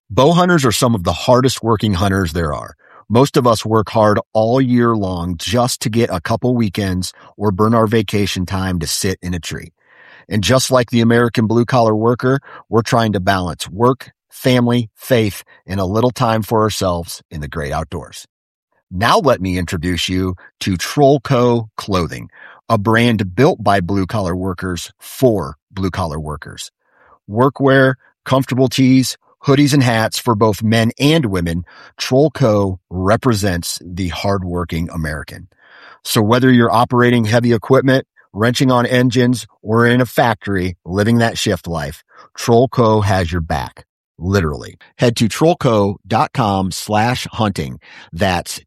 Bow hunters are some of the hardest working hunters there are. Most of us work hard all year long just to get a couple weekends or burn our vacation time to sit in a tree. And just like the American blue-collar worker, we're trying to balance work, family, faith, and a little time for ourselves in the great outdoors. Now let me introduce you to Trollco Clothing, a brand built by blue-collar workers for blue-collar workers. Workwear, comfortable tees, hoodies, and hats for both men and women, Trollco represents the hardworking American. So whether you're operating heavy equipment, wrenching on engines, or in a factory living that shift life, Trollco has your back. Literally. Head to trollco.com/hunting. That's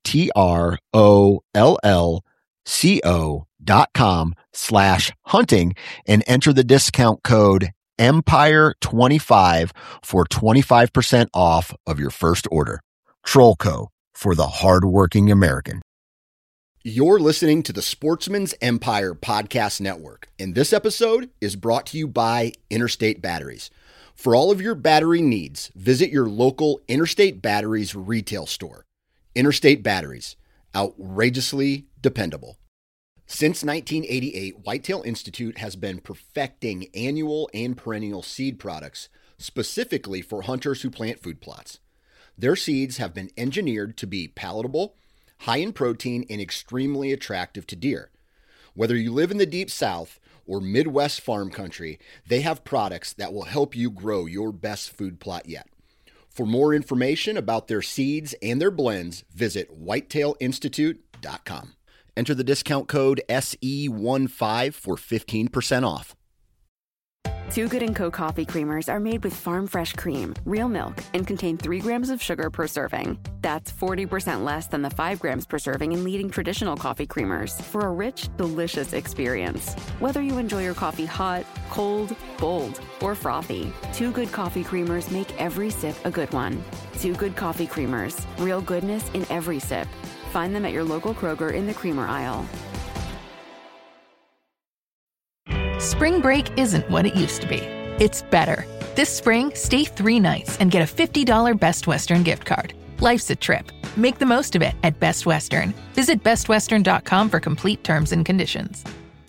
TROLLCO.com/hunting and enter the discount code Empire25 for 25% off of your first order. Trollco, for the hardworking American. You're listening to the Sportsman's Empire Podcast Network, and this episode is brought to you by Interstate Batteries. For all of your battery needs, visit your local Interstate Batteries retail store. Interstate Batteries, outrageously dependable. Since 1988, Whitetail Institute has been perfecting annual and perennial seed products specifically for hunters who plant food plots. Their seeds have been engineered to be palatable, high in protein, and extremely attractive to deer. Whether you live in the Deep South or Midwest farm country, they have products that will help you grow your best food plot yet. For more information about their seeds and their blends, visit whitetailinstitute.com. Enter the discount code SE15 for 15% off. Too Good & Co. coffee creamers are made with farm fresh cream, real milk, and contain 3 grams of sugar per serving. That's 40% less than the 5 grams per serving in leading traditional coffee creamers for a rich, delicious experience. Whether you enjoy your coffee hot, cold, bold, or frothy, Too Good coffee creamers make every sip a good one. Too Good coffee creamers, real goodness in every sip. Find them at your local Kroger in the creamer aisle. Spring break isn't what it used to be. It's better. This spring, stay 3 nights and get a $50 Best Western gift card. Life's a trip. Make the most of it at Best Western. Visit bestwestern.com for complete terms and conditions.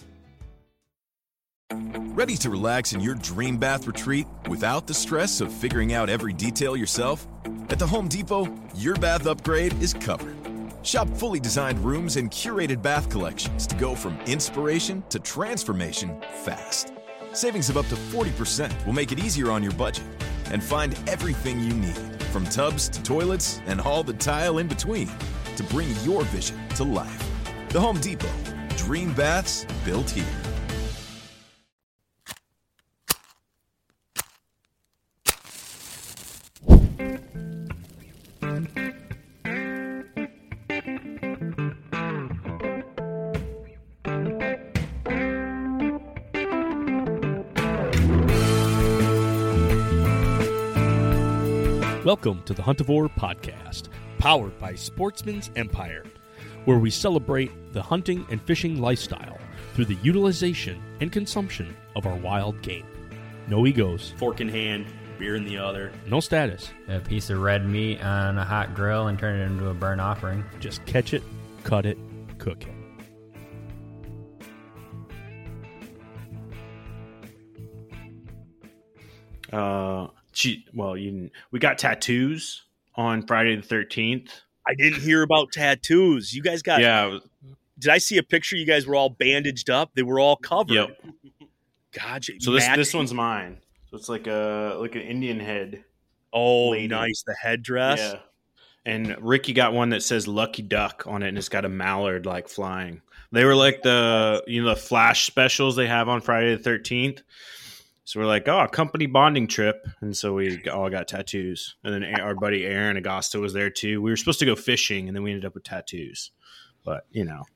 Ready to relax in your dream bath retreat without the stress of figuring out every detail yourself? At the Home Depot, your bath upgrade is covered. Shop fully designed rooms and curated bath collections to go from inspiration to transformation fast. Savings of up to 40% will make it easier on your budget. And find everything you need, from tubs to toilets and all the tile in between, to bring your vision to life. The Home Depot. Dream baths built here. Welcome to the Huntivore Podcast, powered by Sportsman's Empire, where we celebrate the hunting and fishing lifestyle through the utilization and consumption of our wild game. No egos. Fork in hand, beer in the other. No status. A piece of red meat on a hot grill and turn it into a burnt offering. Just catch it, cut it, cook it. We got tattoos on Friday the 13th. I didn't hear about tattoos. You guys got... Yeah. Did I see a picture? You guys were all bandaged up. They were all covered. Yep. God. So this one's mine. So it's like an Indian head. Oh, lady. Nice. The headdress. Yeah. And Ricky got one that says Lucky Duck on it, and it's got a mallard like flying. They were like the flash specials they have on Friday the 13th. So we're like, a company bonding trip. And so we all got tattoos. And then our buddy Aaron Agosta was there too. We were supposed to go fishing, and then we ended up with tattoos. But,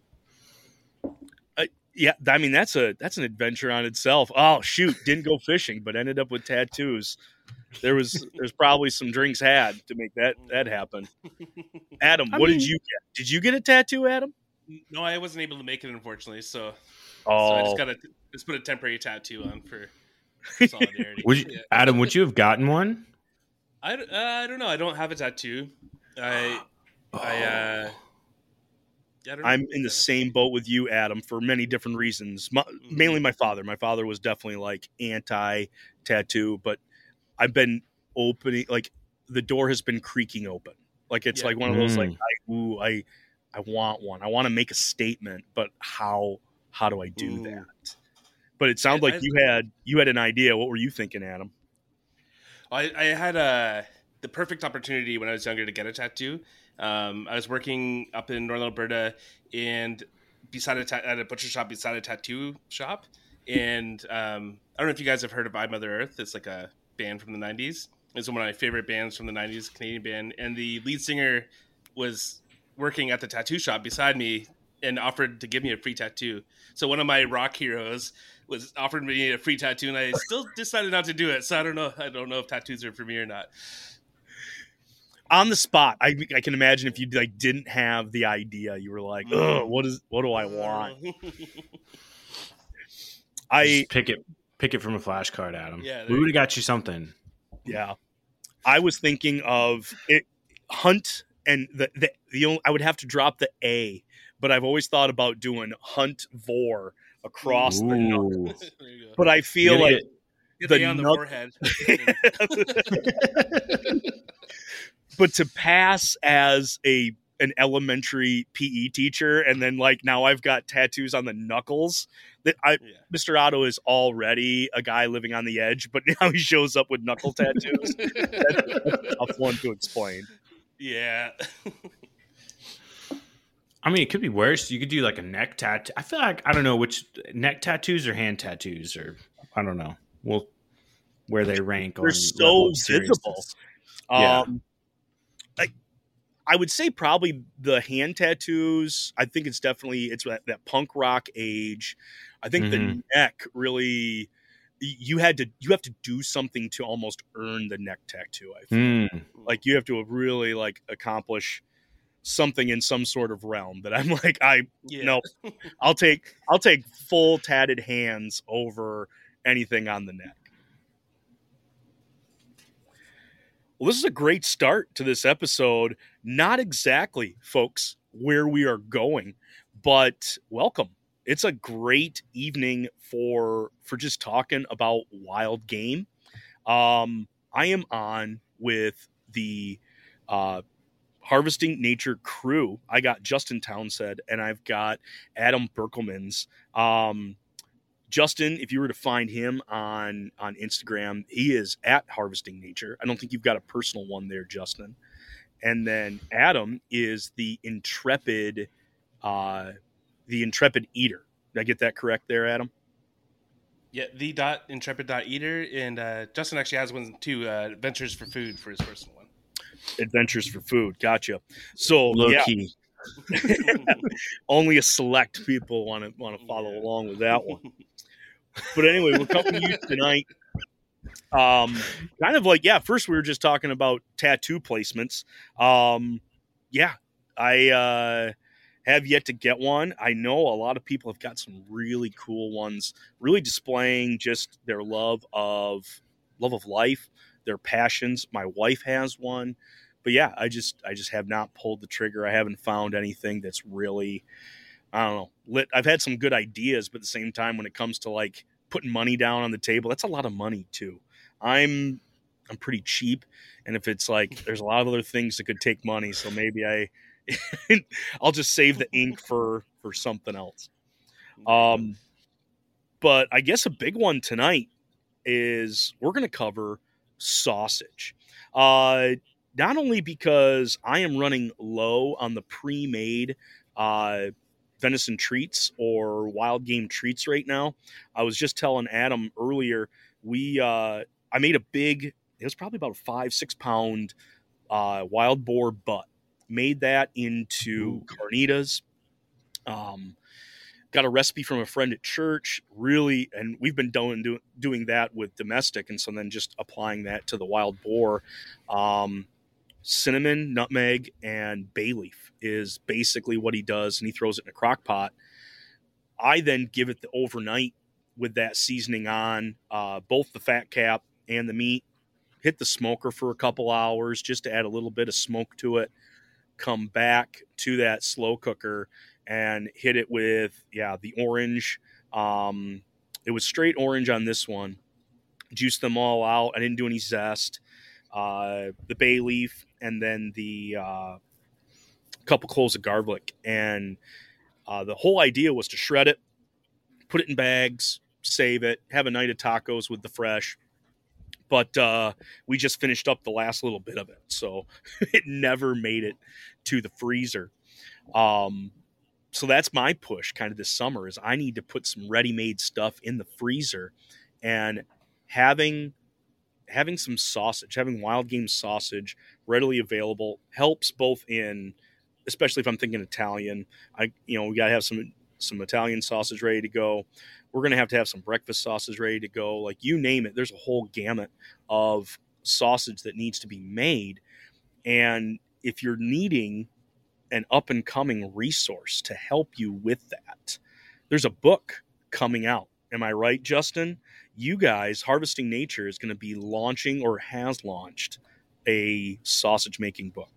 Yeah, I mean, that's an adventure on itself. Oh, shoot. Didn't go fishing, but ended up with tattoos. There's probably some drinks had to make that happen. Adam, did you get? Did you get a tattoo, Adam? No, I wasn't able to make it, unfortunately. So I just put a temporary tattoo on for solidarity. Adam, would you have gotten one? I don't know. I don't have a tattoo. I don't know. I'm in the same boat with you, Adam, for many different reasons. Mainly my father. My father was definitely like anti-tattoo, but I've been opening, like the door has been creaking open. Like it's like one of those like I want one. I want to make a statement, but how do I do that? But it sounds like you had an idea. What were you thinking, Adam? I had the perfect opportunity when I was younger to get a tattoo. I was working up in Northern Alberta and at a butcher shop beside a tattoo shop. And I don't know if you guys have heard of I Mother Earth. It's like a band from the 90s. It's one of my favorite bands from the 90s, Canadian band. And the lead singer was working at the tattoo shop beside me and offered to give me a free tattoo. So one of my rock heroes was offered me a free tattoo, and I still decided not to do it. So I don't know if tattoos are for me or not. On the spot, I can imagine if you like didn't have the idea, you were like, "Oh, what do I want?" Just pick it from a flashcard, Adam. Yeah, we would have got you something. Yeah, I was thinking of it, Hunt, and the only, I would have to drop the A, but I've always thought about doing Hunt Vor across the knuckles. But I feel like get the A on the forehead. But to pass as an elementary PE teacher, and then like now I've got tattoos on the knuckles. Mr. Otto is already a guy living on the edge, but now he shows up with knuckle tattoos. That's a tough one to explain. Yeah. I mean, it could be worse. You could do like a neck tattoo. I feel like I don't know which neck tattoos or hand tattoos, or I don't know. Well, where they rank. They're so visible. Yeah. I would say probably the hand tattoos. I think it's that punk rock age. I think the neck really, you have to do something to almost earn the neck tattoo. I feel like you have to really like accomplish something in some sort of realm that I'm like, no, I'll take full tatted hands over anything on the neck. Well, this is a great start to this episode. Not exactly, folks, where we are going, but welcome. It's a great evening for just talking about wild game. I am on with the Harvesting Nature crew. I got Justin Townsend and I've got Adam Berkelmans. Justin, if you were to find him on Instagram, he is at Harvesting Nature. I don't think you've got a personal one there, Justin. And then Adam is the Intrepid Eater. Did I get that correct there, Adam? Yeah, the Intrepid.eater, and Justin actually has one too. Adventures for Food for his personal one. Adventures for Food, gotcha. So low key. Only a select people want to follow along with that one. But anyway, we're coming to you tonight. Kind of like, first we were just talking about tattoo placements. I have yet to get one. I know a lot of people have got some really cool ones, really displaying just their love of life, their passions. My wife has one. But I just have not pulled the trigger. I haven't found anything that's really, I don't know, lit. I've had some good ideas, but at the same time, when it comes to like putting money down on the table, that's a lot of money too. I'm pretty cheap, and if it's like there's a lot of other things that could take money, so maybe I'll just save the ink for something else. But I guess a big one tonight is we're going to cover sausage. Not only because I am running low on the pre-made venison treats or wild game treats right now. I was just telling Adam earlier, I made it was probably about a 5-6 pound wild boar butt. Made that into carnitas. Got a recipe from a friend at church, really, and we've been doing that with domestic, and so then just applying that to the wild boar. Cinnamon, nutmeg, and bay leaf is basically what he does, and he throws it in a crock pot. I then give it the overnight with that seasoning on, both the fat cap and the meat, hit the smoker for a couple hours just to add a little bit of smoke to it, come back to that slow cooker and hit it with, the orange. It was straight orange on this one. Juiced them all out. I didn't do any zest. The bay leaf, and then the couple cloves of garlic. And the whole idea was to shred it, put it in bags, save it, have a night of tacos with the fresh. But we just finished up the last little bit of it, so it never made it to the freezer. So that's my push kind of this summer is I need to put some ready-made stuff in the freezer, and having some sausage, having wild game sausage readily available helps both in, especially if I'm thinking Italian, we got to have some Italian sausage ready to go. We're going to have some breakfast sausage ready to go. Like, you name it, there's a whole gamut of sausage that needs to be made. And if you're needing an up-and-coming resource to help you with that, there's a book coming out. Am I right, Justin? You guys, Harvesting Nature, is going to be launching or has launched a sausage-making book.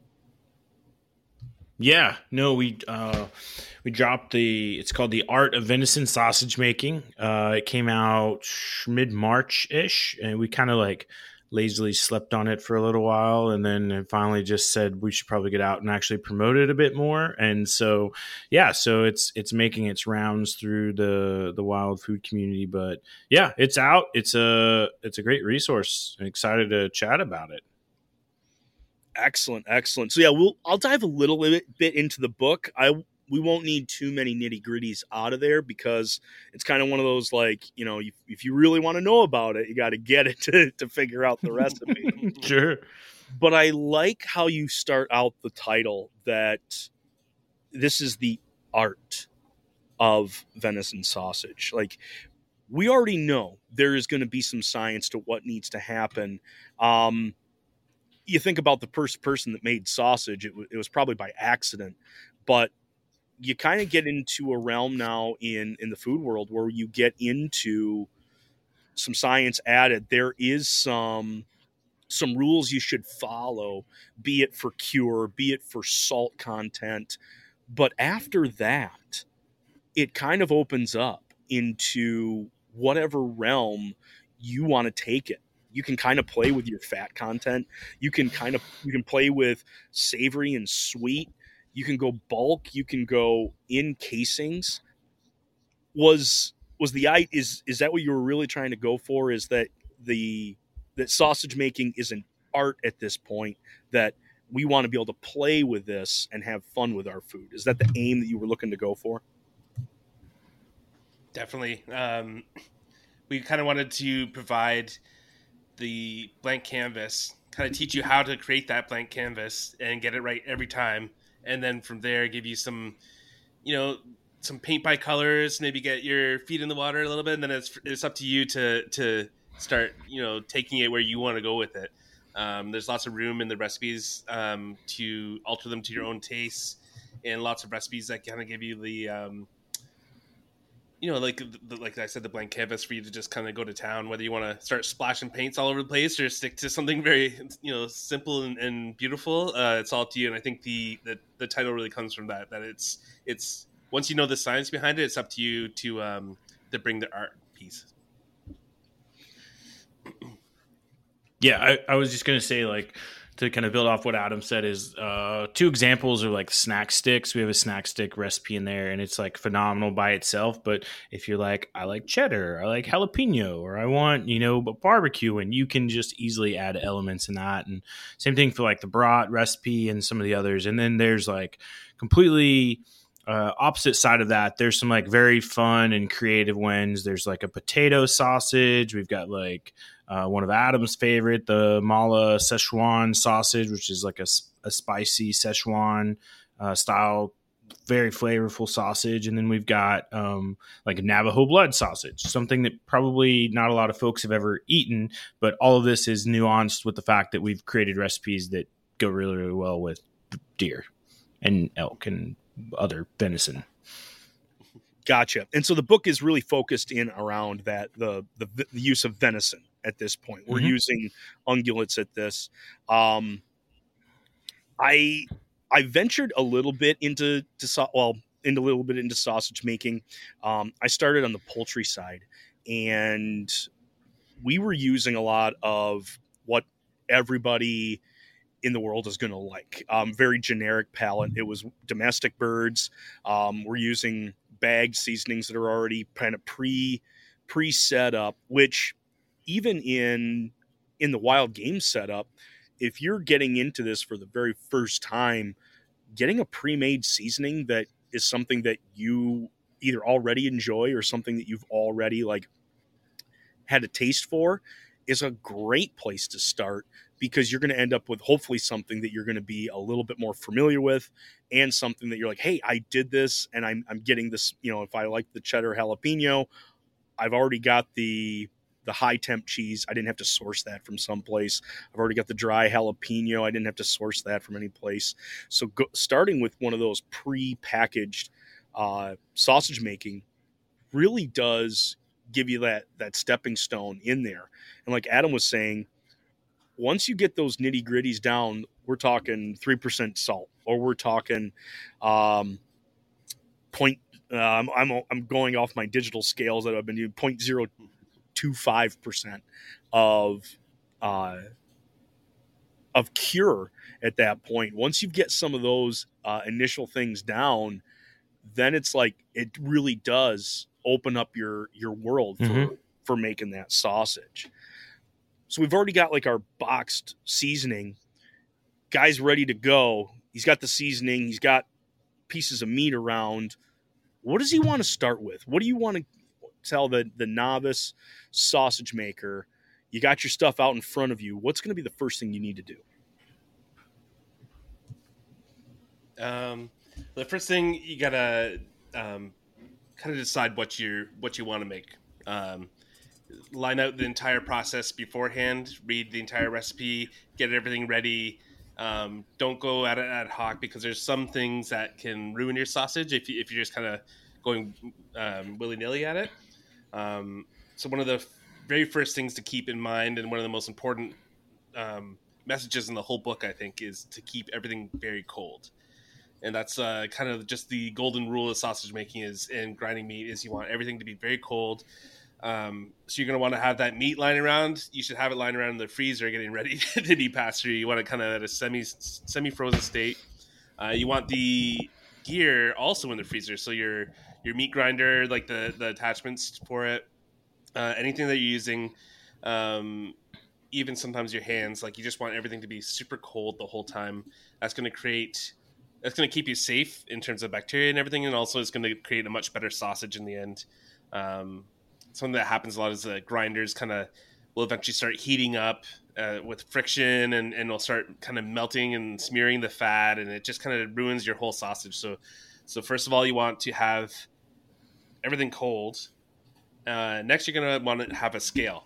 Yeah, no, we dropped it's called The Art of Venison Sausage Making. It came out mid-March-ish, and we kind of like lazily slept on it for a little while, and then finally just said we should probably get out and actually promote it a bit more. And so, so it's making its rounds through the wild food community. But yeah, it's out. It's a great resource. I'm excited to chat about it. Excellent. So yeah, I'll dive a little bit into the book. We won't need too many nitty gritties out of there because it's kind of one of those, like, if you really want to know about it, you got to get it to figure out the recipe. Sure. But I like how you start out the title that this is the art of venison sausage. Like, we already know there is going to be some science to what needs to happen. You think about the first person that made sausage, it was probably by accident, but you kind of get into a realm now in the food world where you get into some science added. There is some rules you should follow, be it for cure, be it for salt content. But after that, it kind of opens up into whatever realm you want to take it. You can kind of play with your fat content. You can play with savory and sweet. You can go bulk. You can go in casings. Is that what you were really trying to go for? Is that that sausage making is an art at this point, that we want to be able to play with this and have fun with our food? Is that the aim that you were looking to go for? Definitely. We kind of wanted to provide the blank canvas, kind of teach you how to create that blank canvas and get it right every time. And then from there, give you some paint by colors, maybe get your feet in the water a little bit. And then it's up to you to start, taking it where you want to go with it. There's lots of room in the recipes to alter them to your own tastes, and lots of recipes that kind of give you the, like I said, the blank canvas for you to just kind of go to town, whether you want to start splashing paints all over the place or stick to something very, simple and beautiful. It's all up to you. And I think the title really comes from that it's once you know the science behind it, it's up to you to bring the art piece. Yeah, I was just going to say, like, to kind of build off what Adam said, is two examples are like snack sticks. We have a snack stick recipe in there, and it's like phenomenal by itself. But if you're like, I like cheddar, I like jalapeno, or I want, barbecue, and you can just easily add elements in that. And same thing for like the brat recipe and some of the others. And then there's like completely opposite side of that. There's some like very fun and creative ones. There's like a potato sausage. We've got like one of Adam's favorite, the Mala Szechuan sausage, which is like a spicy Szechuan style, very flavorful sausage. And then we've got like a Navajo blood sausage, something that probably not a lot of folks have ever eaten, but all of this is nuanced with the fact that we've created recipes that go really, really well with deer and elk and other venison. Gotcha. And so the book is really focused in around that the use of venison at this point. We're using ungulates at this. I ventured a little bit into sausage making. I started on the poultry side, and we were using a lot of what everybody in the world is going to like. Very generic palate. It was domestic birds. We're using bagged seasonings that are already kind of pre-set up, which even in the wild game setup, if you're getting into this for the very first time, getting a pre-made seasoning that is something that you either already enjoy or something that you've already like had a taste for is a great place to start, because you're going to end up with hopefully something that you're going to be a little bit more familiar with, and something that you're like, hey, I did this and I'm getting this, if I like the cheddar jalapeno, I've already got the high temp cheese. I didn't have to source that from someplace. I've already got the dry jalapeno. I didn't have to source that from any place. So starting with one of those pre-packaged sausage making really does give you that stepping stone in there. And like Adam was saying, once you get those nitty gritties down, we're talking 3% salt, or we're talking I'm going off my digital scales that I've been doing 0.025% of cure at that point. Once you get some of those initial things down, then it's like it really does open up your world for making that sausage. So we've already got like our boxed seasoning. Guy's ready to go. He's got the seasoning. He's got pieces of meat around. What does he want to start with? What do you want to tell the novice sausage maker? You got your stuff out in front of you. What's going to be the first thing you need to do? The first thing you gotta kind of decide what you want to make. Line out the entire process beforehand, read the entire recipe, get everything ready. Don't go at it ad hoc, because there's some things that can ruin your sausage if you're just kind of going willy-nilly at it. So one of the very first things to keep in mind, and one of the most important messages in the whole book, I think, is to keep everything very cold. And that's kind of just the golden rule of sausage making and grinding meat, is you want everything to be very cold. So you're going to want to have that meat lying around. You should have it lying around in the freezer getting ready to be passed through. You want it kind of at a semi-frozen state. You want the gear also in the freezer. So your meat grinder, like the attachments for it, anything that you're using, even sometimes your hands, like you just want everything to be super cold the whole time. That's going to keep you safe in terms of bacteria and everything. And also it's going to create a much better sausage in the end. Something that happens a lot is the grinders will eventually start heating up with friction, and will start kind of melting and smearing the fat, and it just kind of ruins your whole sausage. So first of all, you want to have everything cold. Next, you're going to want to have a scale.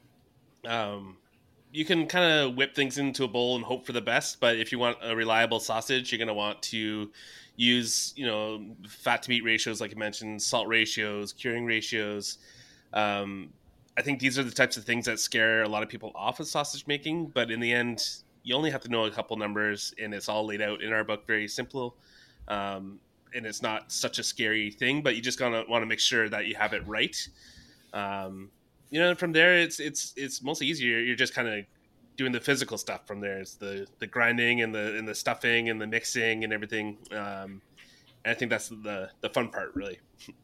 You can kind of whip things into a bowl and hope for the best, but if you want a reliable sausage, you're going to want to use, fat to meat ratios, like you mentioned, salt ratios, curing ratios. I think these are the types of things that scare a lot of people off of sausage making, but in the end, you only have to know a couple numbers, and it's all laid out in our book, very simple. And it's not such a scary thing, but you just want to make sure that you have it right. From there, it's mostly easier. You're just kind of doing the physical stuff from there. It's the grinding and the stuffing and the mixing and everything. And I think that's the fun part, really.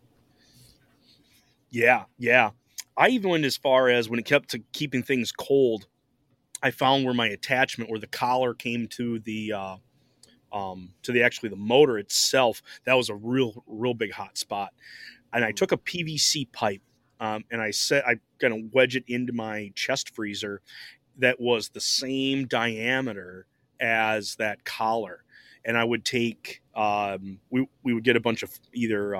Yeah. I even went as far as, when it kept to keeping things cold, I found where my attachment, where the collar came to the motor itself, that was a real big hot spot. And I took a PVC pipe, and I gonna wedge it into my chest freezer that was the same diameter as that collar. And I would take, we would get a bunch of either,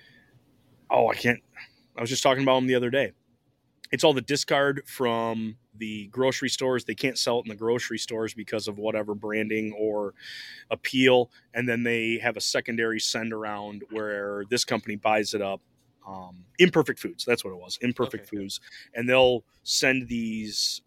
I was just talking about them the other day. It's all the discard from the grocery stores. They can't sell it in the grocery stores because of whatever branding or appeal. And then they have a secondary send around where this company buys it up. Imperfect Foods, that's what it was. Imperfect Foods, and they'll send these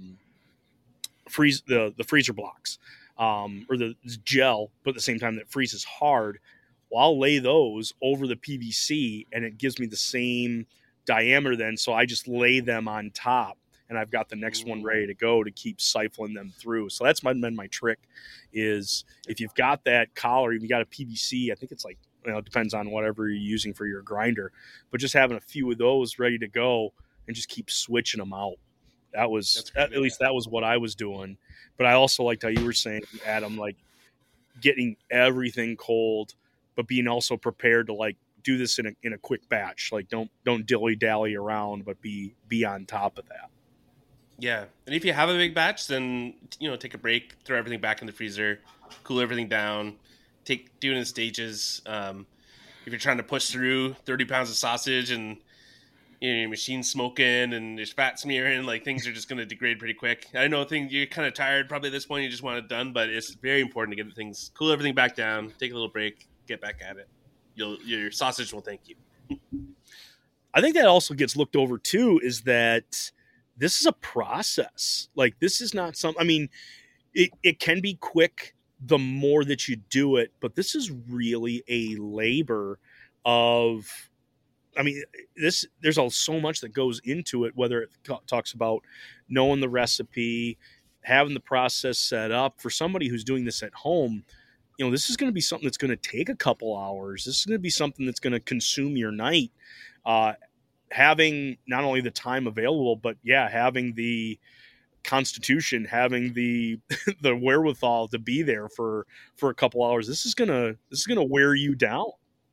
the freezer blocks or the gel, but at the same time that freezes hard. Well, I'll lay those over the PVC, and it gives me the same diameter then. So I just lay them on top, and I've got the next one ready to go to keep siphoning them through. So that's been my trick. Is if you've got that collar, if you got a PVC, I think it's like, it depends on whatever you're using for your grinder, but just having a few of those ready to go and just keep switching them out. At least that was what I was doing. But I also liked how you were saying, Adam, like getting everything cold, but being also prepared to like do this in a quick batch. Like don't dilly dally around, but be on top of that. Yeah, and if you have a big batch, then take a break, throw everything back in the freezer, cool everything down. Do it in stages. If you're trying to push through 30 pounds of sausage and your machine's smoking and there's fat smearing, like things are just going to degrade pretty quick. I know you're kind of tired probably at this point. You just want it done, but it's very important to get things, cool everything back down, take a little break, get back at it. Your sausage will thank you. I think that also gets looked over too, is that this is a process. Like this is not it can be quick the more that you do it, but this is really a labor of, there's so much that goes into it, whether it talks about knowing the recipe, having the process set up. For somebody who's doing this at home, this is going to be something that's going to take a couple hours. This is going to be something that's going to consume your night. Having not only the time available, but having the constitution, having the wherewithal to be there for a couple hours. This is gonna wear you down.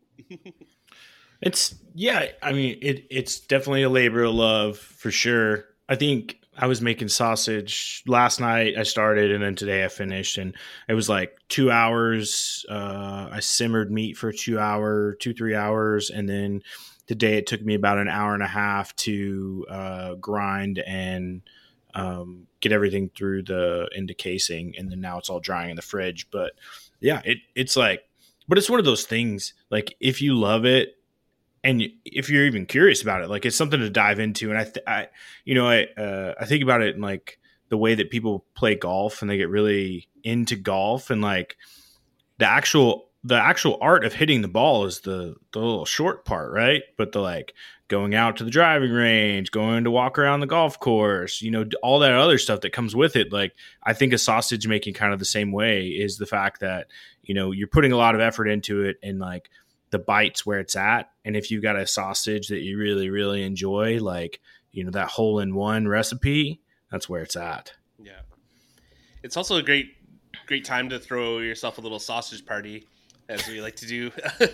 It's definitely a labor of love for sure. I think I was making sausage last night. I started, and then today I finished, and it was like 2 hours. I simmered meat for 3 hours, and then today it took me about an hour and a half to grind and get everything through into casing, and then now it's all drying in the fridge. But yeah, it's one of those things, like if you love it and if you're even curious about it, like it's something to dive into. And I think about it in like the way that people play golf and they get really into golf, and like the actual art of hitting the ball is the little short part, right? But the like going out to the driving range, going to walk around the golf course, all that other stuff that comes with it. Like I think of sausage making kind of the same way, is the fact that, you're putting a lot of effort into it, and like the bite's where it's at. And if you've got a sausage that you really, really enjoy, like, that hole-in-one recipe, that's where it's at. Yeah. It's also a great time to throw yourself a little sausage party, as we like to do.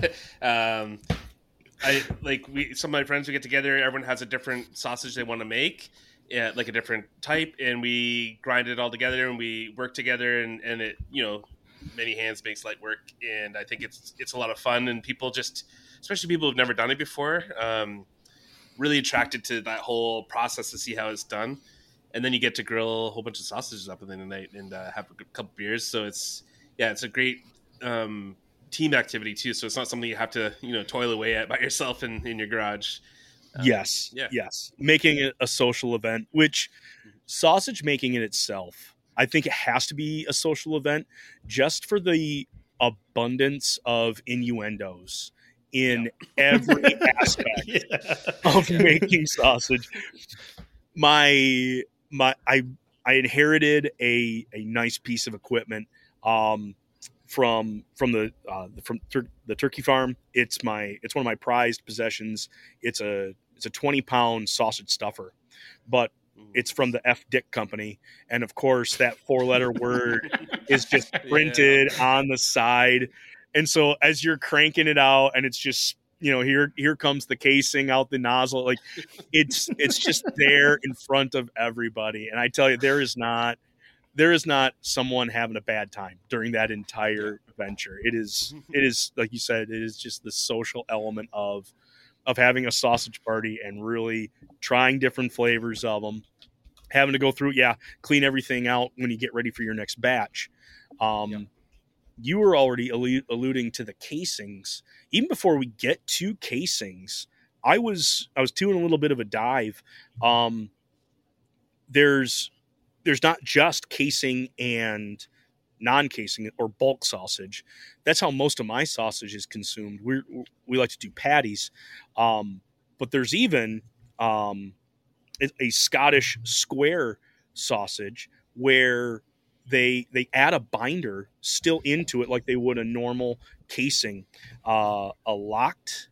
Some of my friends, we get together, everyone has a different sausage they want to make, like a different type, and we grind it all together and we work together, and it, many hands makes light work. And I think it's a lot of fun, and people especially people who've never done it before, really attracted to that whole process to see how it's done. And then you get to grill a whole bunch of sausages up in the night and have a couple beers. So it's a great team activity too. So it's not something you have to toil away at by yourself in your garage. Yes. Making it a social event, which sausage making in itself, I think it has to be a social event just for the abundance of innuendos in every aspect of making sausage. I inherited a nice piece of equipment from the turkey farm. It's one of my prized possessions. It's a 20-pound sausage stuffer, but it's from the F. Dick Company, and of course that 4-letter word is just printed on the side. And so as you're cranking it out, and it's just here comes the casing out the nozzle, like it's just there in front of everybody. And I tell you, there is not someone having a bad time during that entire venture. It is like you said, it is just the social element of having a sausage party and really trying different flavors of them. having to go through, clean everything out when you get ready for your next batch. You were already alluding to the casings. Even before we get to casings, I was doing a little bit of a dive. There's not just casing and non-casing or bulk sausage. That's how most of my sausage is consumed. We like to do patties, but there's even a Scottish square sausage where they add a binder still into it like they would a normal casing, a locked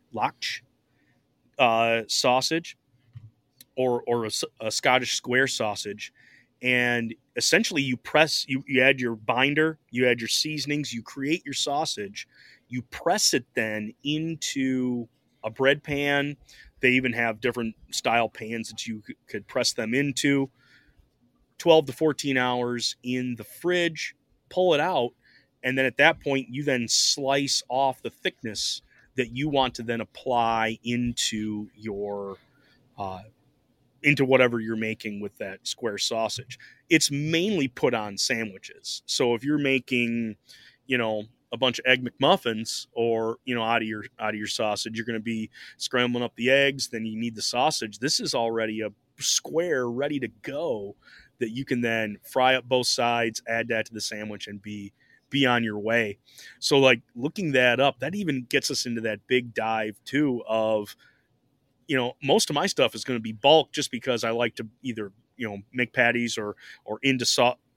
sausage or a Scottish square sausage. And essentially you add your binder, you add your seasonings, you create your sausage, you press it then into a bread pan. They even have different style pans that you could press them into. 12 to 14 hours in the fridge, pull it out, and then at that point you then slice off the thickness that you want to then apply into your into whatever you're making with that square sausage. It's mainly put on sandwiches. So if you're making, a bunch of egg McMuffins or, out of your sausage, you're going to be scrambling up the eggs, then you need the sausage. This is already a square ready to go that you can then fry up both sides, add that to the sandwich, and be on your way. So like looking that up, that even gets us into that big dive too of, most of my stuff is going to be bulk just because I like to either, make patties or into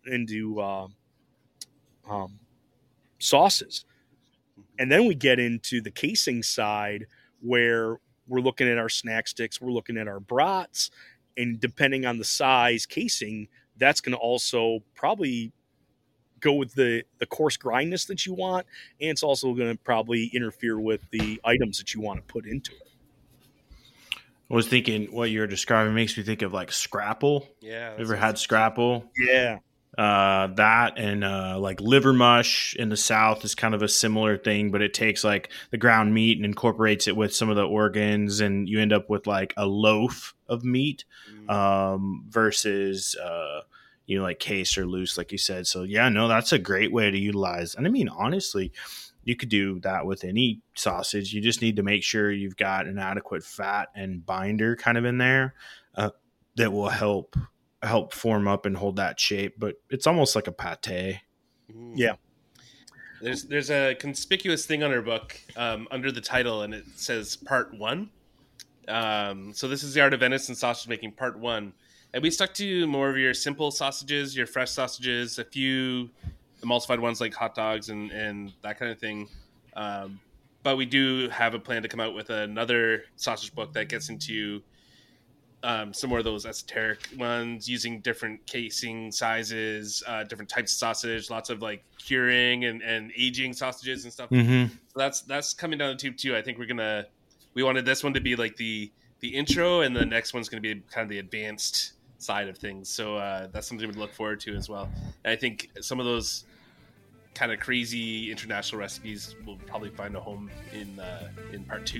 sauces. And then we get into the casing side where we're looking at our snack sticks, we're looking at our brats, and depending on the size casing, that's going to also probably go with the coarse grindness that you want, and it's also going to probably interfere with the items that you want to put into it. I was thinking what you're describing makes me think of like Scrapple. Yeah. Ever had Scrapple? Yeah. That and like liver mush in the South is kind of a similar thing, but it takes like the ground meat and incorporates it with some of the organs, and you end up with like a loaf of meat versus like case or loose, like you said. So yeah, no, that's a great way to utilize. And I mean, honestly, you could do that with any sausage. You just need to make sure you've got an adequate fat and binder kind of in there that will help form up and hold that shape. But it's almost like a pate. Yeah. There's a conspicuous thing on our book under the title, and it says Part 1. So this is the Art of Venison Sausage Making Part 1. And we stuck to more of your simple sausages, your fresh sausages, a few emulsified ones like hot dogs and that kind of thing. But we do have a plan to come out with another sausage book that gets into some more of those esoteric ones, using different casing sizes, different types of sausage, lots of like curing and aging sausages and stuff. Mm-hmm. So that's coming down the tube too. I think we wanted this one to be like the intro, and the next one's going to be kind of the advanced side of things. So that's something to look forward to as well. And I think some of those kind of crazy international recipes will probably find a home in part 2.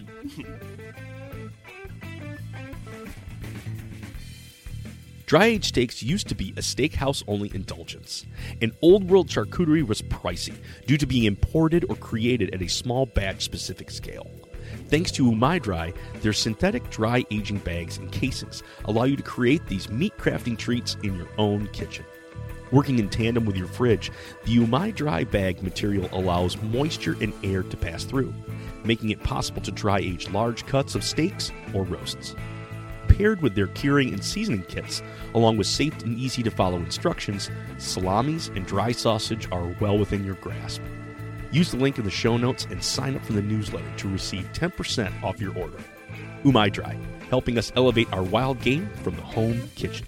Dry-aged steaks used to be a steakhouse-only indulgence, and Old World charcuterie was pricey due to being imported or created at a small batch-specific scale. Thanks to UmiDry, their synthetic dry aging bags and casings allow you to create these meat-crafting treats in your own kitchen. Working in tandem with your fridge, the UmiDry bag material allows moisture and air to pass through, making it possible to dry-age large cuts of steaks or roasts. Paired with their curing and seasoning kits, along with safe and easy-to-follow instructions, salamis and dry sausage are well within your grasp. Use the link in the show notes and sign up for the newsletter to receive 10% off your order. UmiDry, helping us elevate our wild game from the home kitchen.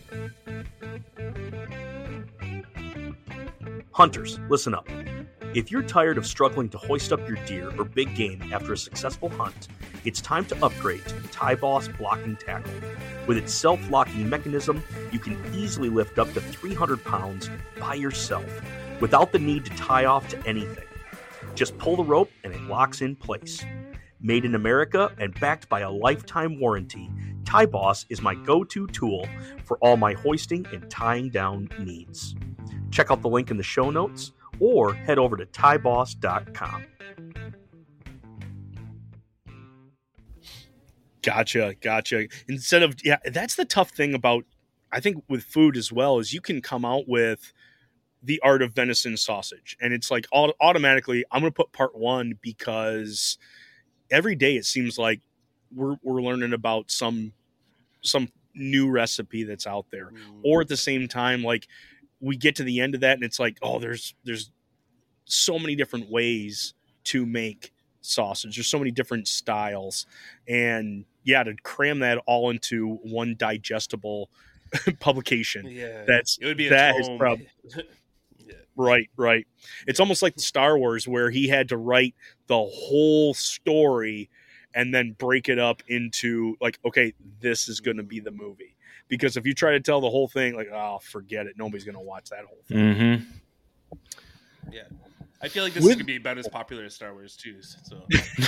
Hunters, listen up. If you're tired of struggling to hoist up your deer or big game after a successful hunt, it's time to upgrade to the Tie Boss Block and Tackle. With its self-locking mechanism, you can easily lift up to 300 pounds by yourself without the need to tie off to anything. Just pull the rope and it locks in place. Made in America and backed by a lifetime warranty, Tie Boss is my go-to tool for all my hoisting and tying down needs. Check out the link in the show notes or head over to tieboss.com. Gotcha. Instead of, that's the tough thing about, I think, with food as well, is you can come out with the art of venison sausage. And it's like automatically, I'm going to put part 1 because every day it seems like we're learning about some new recipe that's out there. Or at the same time, like, we get to the end of that and it's like, oh, there's so many different ways to make sausage. There's so many different styles. And to cram that all into one digestible publication. Yeah. It would be that is probably right. It's almost like the Star Wars, where he had to write the whole story and then break it up into like, okay, this is going to be the movie. Because if you try to tell the whole thing, like, oh, forget it. Nobody's going to watch that whole thing. Mm-hmm. Yeah. I feel like this is going to be about as popular as Star Wars too. So.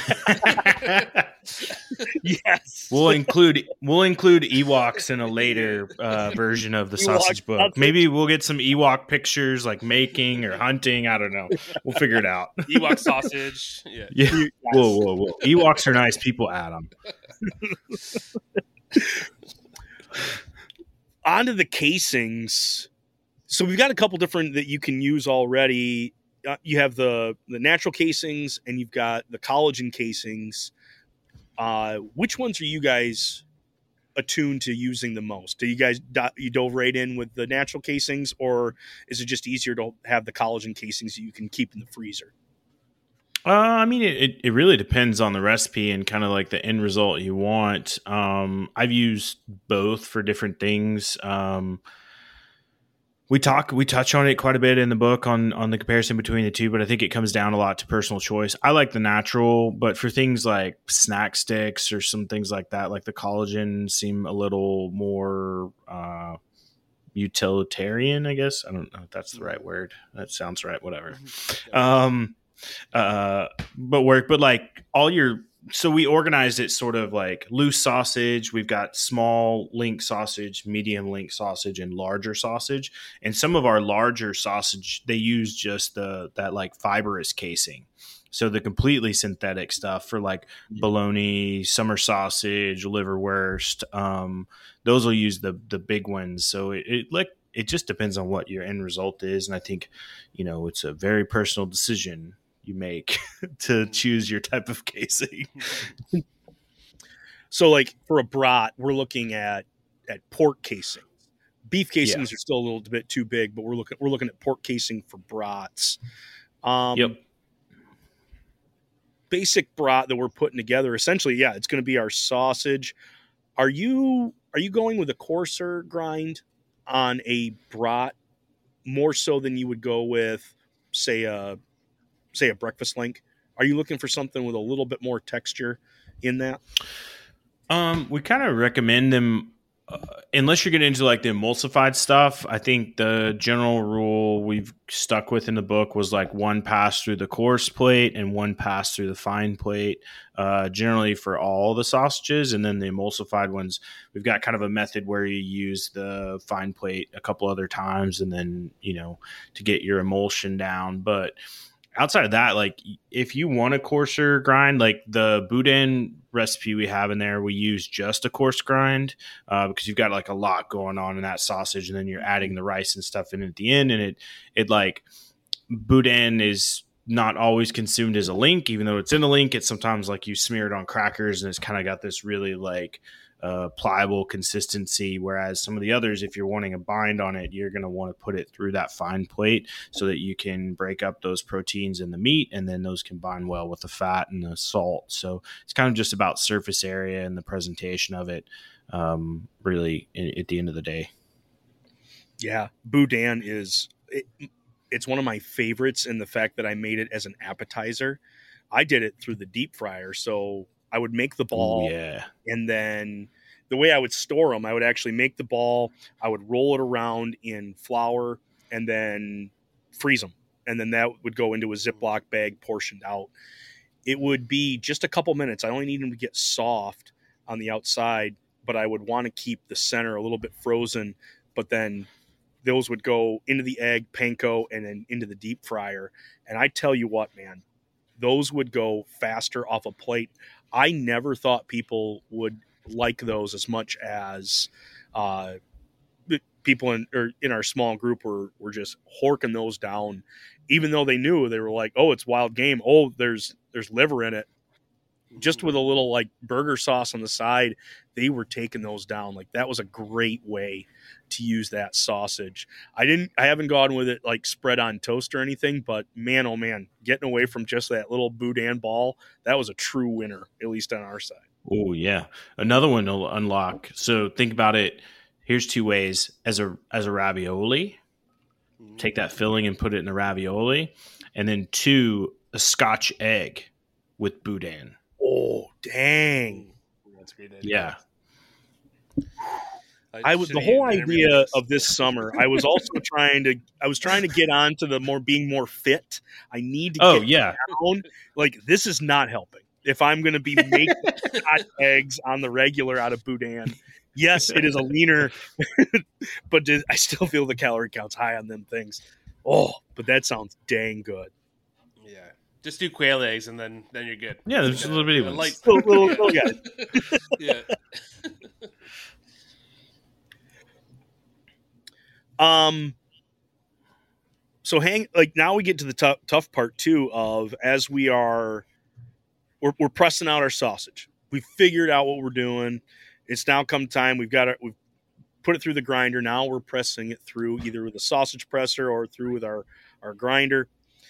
Yes. We'll include Ewoks in a later version of the sausage book. Maybe we'll get some Ewok pictures, like making or hunting. I don't know. We'll figure it out. Ewok sausage. Yeah. Yes. Whoa. Ewoks are nice people, Adam. Onto the casings. So we've got a couple different that you can use already. You have the natural casings and you've got the collagen casings. Which ones are you guys attuned to using the most? Do you guys you dove right in with the natural casings, or is it just easier to have the collagen casings that you can keep in the freezer? I mean, it really depends on the recipe and kind of like the end result you want. I've used both for different things. We touch on it quite a bit in the book on the comparison between the two, but I think it comes down a lot to personal choice. I like the natural, but for things like snack sticks or some things like that, like the collagen seem a little more utilitarian, I guess. I don't know if that's the right word. That sounds right. Whatever. So we organized it sort of like loose sausage. We've got small link sausage, medium link sausage, and larger sausage. And some of our larger sausage, they use just that like fibrous casing. So the completely synthetic stuff for like bologna, summer sausage, liverwurst, those will use the big ones. So it just depends on what your end result is. And I think, it's a very personal decision you make to choose your type of casing. So like for a brat, we're looking at pork casing. Beef casings are still a little bit too big, but we're looking at pork casing for brats. Yep. Basic brat that we're putting together, essentially, it's going to be our sausage. Are you going with a coarser grind on a brat more so than you would go with, say a breakfast link? Are you looking for something with a little bit more texture in that? We kind of recommend them unless you're getting into like the emulsified stuff. I think the general rule we've stuck with in the book was like one pass through the coarse plate and one pass through the fine plate, generally for all the sausages. And then the emulsified ones, we've got kind of a method where you use the fine plate a couple other times and then, to get your emulsion down. But outside of that, like if you want a coarser grind, like the boudin recipe we have in there, we use just a coarse grind because you've got like a lot going on in that sausage, and then you're adding the rice and stuff in at the end, and it like boudin is not always consumed as a link, even though it's in a link. It's sometimes like you smear it on crackers, and it's kind of got this really like pliable consistency, whereas some of the others, if you're wanting a bind on it, you're going to want to put it through that fine plate so that you can break up those proteins in the meat, and then those can bind well with the fat and the salt. So it's kind of just about surface area and the presentation of it, really, at the end of the day. Yeah, boudin it's one of my favorites in the fact that I made it as an appetizer. I did it through the deep fryer, so I would make the ball, and then the way I would store them, I would actually make the ball, I would roll it around in flour, and then freeze them. And then that would go into a Ziploc bag portioned out. It would be just a couple minutes. I only need them to get soft on the outside. but I would want to keep the center a little bit frozen, but then those would go into the egg, panko, and then into the deep fryer. And I tell you what, man, those would go faster off a plate. I never thought people would like those as much as people in our small group were just horking those down, even though they knew, they were like, oh, it's wild game. Oh, there's liver in it. Just with a little like burger sauce on the side, they were taking those down. Like that was a great way to use that sausage. I haven't gone with it like spread on toast or anything, but man, oh man, getting away from just that little boudin ball, that was a true winner, at least on our side. Oh yeah. Another one to unlock. So think about it. Here's two ways. As a ravioli, take that filling and put it in the ravioli. And then 2, a Scotch egg with boudin. Oh, dang. That's a great idea. Yeah. The whole idea of this summer, I was also trying to get on to the being more fit. I need to get down. Like this is not helping. If I'm going to be making hot eggs on the regular out of boudin, yes, it is a leaner, but I still feel the calorie count's high on them things. Oh, but that sounds dang good. Yeah. Just do quail eggs and then you're good. Yeah, there's a little bit of light. Little guys. Yeah. So now we get to the tough part too of as we're pressing out our sausage. We figured out what we're doing. It's now come time. We've put it through the grinder. Now we're pressing it through either with a sausage presser or through with our grinder.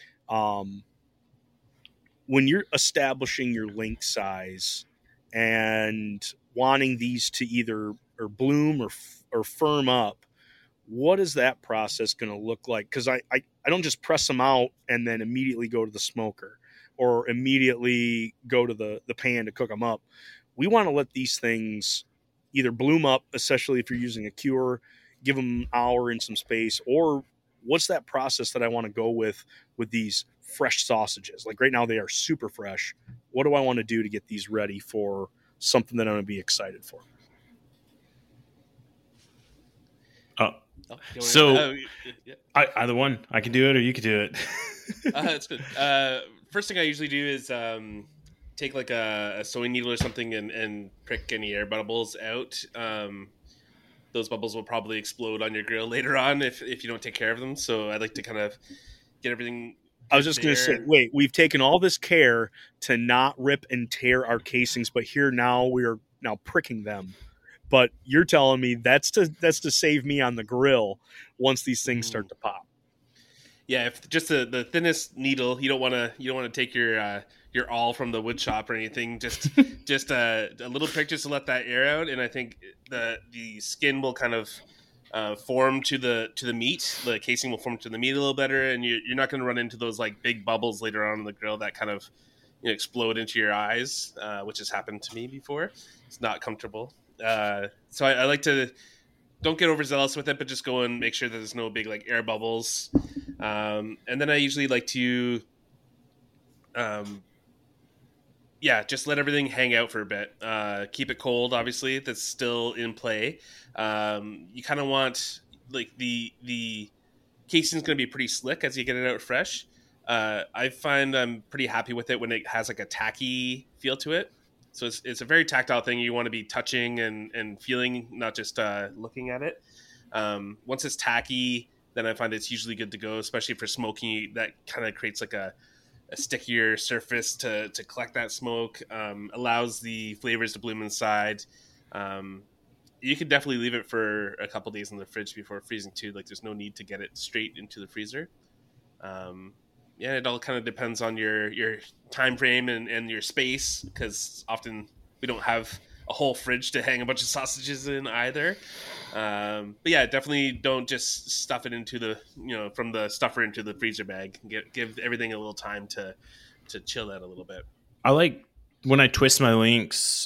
When you're establishing your link size and wanting these to either bloom or firm up, what is that process going to look like? Because I don't just press them out and then immediately go to the smoker or immediately go to the pan to cook them up. We want to let these things either bloom up, especially if you're using a cure, give them an hour in some space, or what's that process that I want to go with these fresh sausages? Like right now they are super fresh. What do I want to do to get these ready for something that I'm going to be excited for? So either one, I can do it or you can do it. That's good. First thing I usually do is take like a sewing needle or something and prick any air bubbles out. Those bubbles will probably explode on your grill later on if you don't take care of them. So I like to kind of get everything. I was just going to say, wait, we've taken all this care to not rip and tear our casings, but here now we are now pricking them. But you're telling me that's to save me on the grill once these things start to pop. Yeah, if just the thinnest needle, you don't want to take your awl from the wood shop or anything. Just a little prick just to let that air out, and I think the skin will kind of form to the meat. The casing will form to the meat a little better, and you're not going to run into those like big bubbles later on in the grill that kind of explode into your eyes, which has happened to me before. It's not comfortable. So I like to don't get overzealous with it, but just go and make sure that there's no big like air bubbles. And then I usually like to, just let everything hang out for a bit. Keep it cold, obviously. That's still in play. You kind of want like the casing's going to be pretty slick as you get it out fresh. I find I'm pretty happy with it when it has like a tacky feel to it. So it's a very tactile thing. You want to be touching and feeling, not just looking at it. Once it's tacky, then I find it's usually good to go, especially for smoking. That kind of creates like a stickier surface to collect that smoke, allows the flavors to bloom inside. You can definitely leave it for a couple days in the fridge before freezing too. Like there's no need to get it straight into the freezer. It all kind of depends on your time frame and your space, because often we don't have a whole fridge to hang a bunch of sausages in either. But yeah, definitely don't just stuff it into the from the stuffer into the freezer bag. Give everything a little time to chill out a little bit. I like when I twist my links.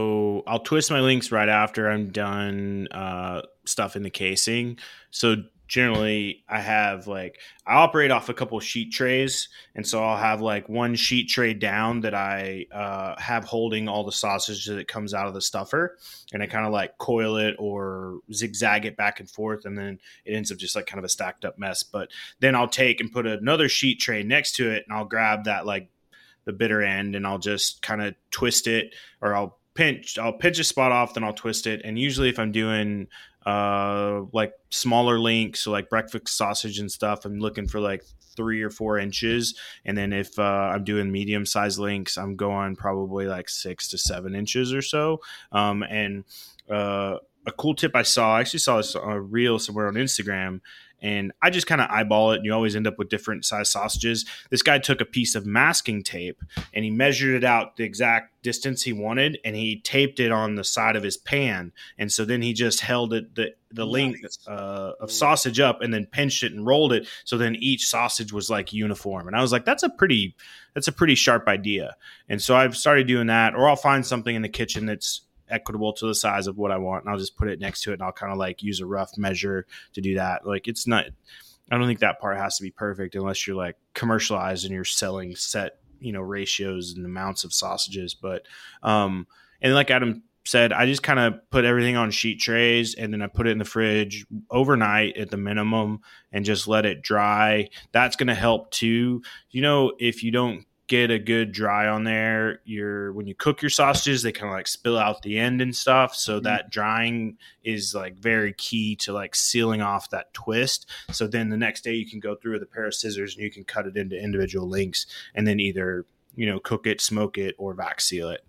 I'll twist my links right after I'm done stuffing the casing. So generally I have like I operate off a couple sheet trays, and so I'll have like one sheet tray down that I have holding all the sausage that comes out of the stuffer, and I kind of like coil it or zigzag it back and forth, and then it ends up just like kind of a stacked up mess. But then I'll take and put another sheet tray next to it, and I'll grab that like the bitter end, and I'll just kind of twist it, or I'll pinch a spot off, then I'll twist it. And usually if I'm doing like smaller links, so like breakfast sausage and stuff, I'm looking for like 3 or 4 inches. And then if I'm doing medium sized links, I'm going probably like 6 to 7 inches or so. And a cool tip I actually saw this on a reel somewhere on Instagram, and I just kind of eyeball it, and you always end up with different size sausages. This guy took a piece of masking tape, and he measured it out the exact distance he wanted, and he taped it on the side of his pan. And so then he just held it the length of sausage up, and then pinched it and rolled it. So then each sausage was like uniform. And I was like, that's a pretty sharp idea. And so I've started doing that, or I'll find something in the kitchen that's equitable to the size of what I want, and I'll just put it next to it, and I'll kind of like use a rough measure to do that. Like it's not, I don't think that part has to be perfect unless you're like commercialized and you're selling set, ratios and amounts of sausages. But and like Adam said, I just kind of put everything on sheet trays, and then I put it in the fridge overnight at the minimum and just let it dry. That's going to help too. If you don't get a good dry on there, when you cook your sausages, they kind of like spill out the end and stuff. So that drying is like very key to like sealing off that twist. So then the next day you can go through with a pair of scissors and you can cut it into individual links, and then either, cook it, smoke it, or vac seal it.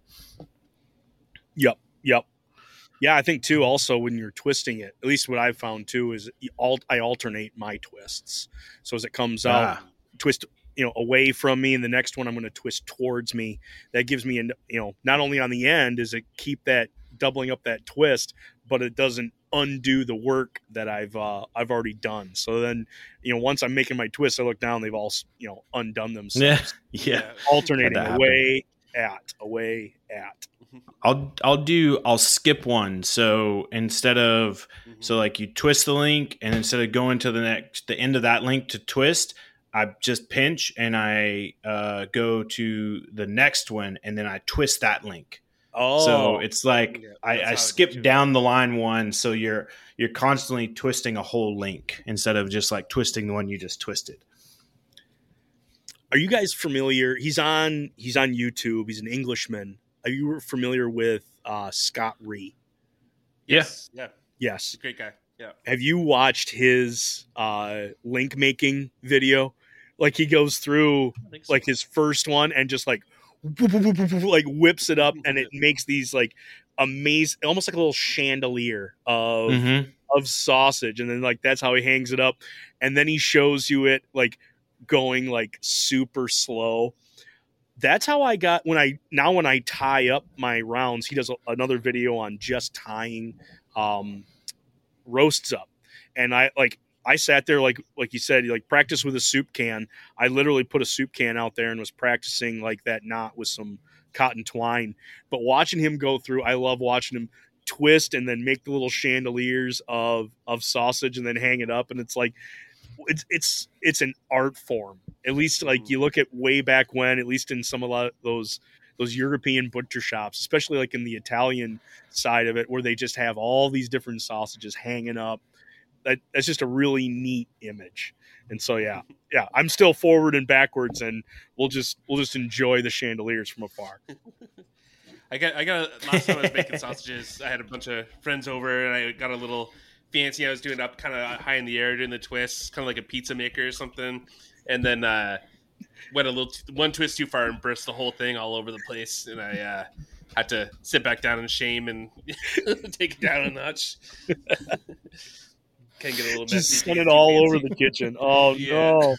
Yep. Yeah, I think too, also when you're twisting it, at least what I've found too, is I alternate my twists. So as it comes out, twist away from me, and the next one I'm going to twist towards me. That gives me, not only on the end does it keep that doubling up that twist, but it doesn't undo the work that I've already done. So then, once I'm making my twists, I look down, they've all, undone themselves. Yeah. Alternating away at. I'll skip one. So instead of, so like you twist the link, and instead of going to the end of that link to twist, I just pinch and I go to the next one, and then I twist that link. Oh, so it's like I skip down the line one, so you're constantly twisting a whole link instead of just like twisting the one you just twisted. Are you guys familiar? He's on YouTube. He's an Englishman. Are you familiar with Scott Ree? Yes. Yeah. Yes. He's a great guy. Yeah. Have you watched his link making video? Like he goes through like his first one and just like whips it up, and it makes these like amazing, almost like a little chandelier of sausage, and then like that's how he hangs it up, and then he shows you it like going like super slow. That's how I got when I tie up my rounds. He does another video on just tying roasts up, and I sat there like you said, like practice with a soup can. I literally put a soup can out there and was practicing like that knot with some cotton twine. But watching him go through, I love watching him twist and then make the little chandeliers of sausage and then hang it up. And it's like, it's an art form. At least like you look at way back when, at least in some a lot of those European butcher shops, especially like in the Italian side of it, where they just have all these different sausages hanging up. That's just a really neat image. And so, yeah, I'm still forward and backwards, and we'll just enjoy the chandeliers from afar. I got last time I was making sausages, I had a bunch of friends over, and I got a little fancy. I was doing up kind of high in the air, doing the twists, kind of like a pizza maker or something. And then went one twist too far and burst the whole thing all over the place. And I had to sit back down in shame and take it down a notch. Can get a little just send it all over the kitchen. Oh no.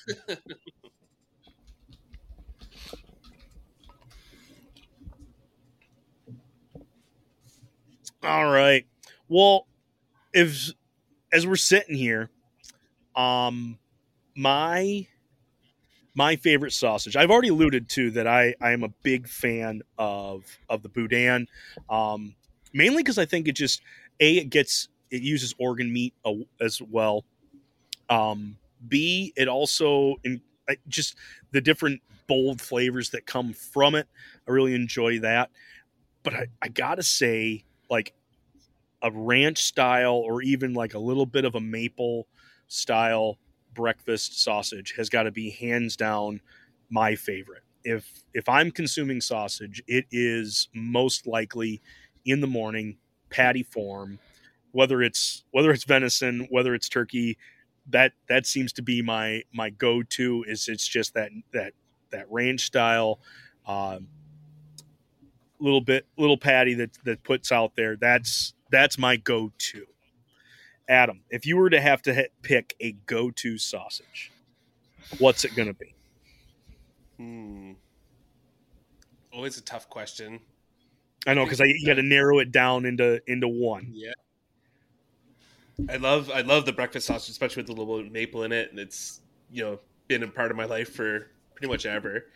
All right. Well, as we're sitting here, my favorite sausage, I've already alluded to that I am a big fan of the Boudin, mainly because I think it uses organ meat as well. B, it also just the different bold flavors that come from it. I really enjoy that. But I gotta say, like a ranch style or even like a little bit of a maple style breakfast sausage has got to be hands down my favorite. If I'm consuming sausage, it is most likely in the morning, patty form, whether it's venison, whether it's turkey. That seems to be my go-to. Is it's just that ranch style, little patty that puts out there. That's my go-to. Adam, if you were to have to pick a go-to sausage, what's it going to be? Always a tough question. I know, because you got to narrow it down into one. Yeah. I love the breakfast sausage, especially with a little bit of maple in it, and it's been a part of my life for pretty much ever.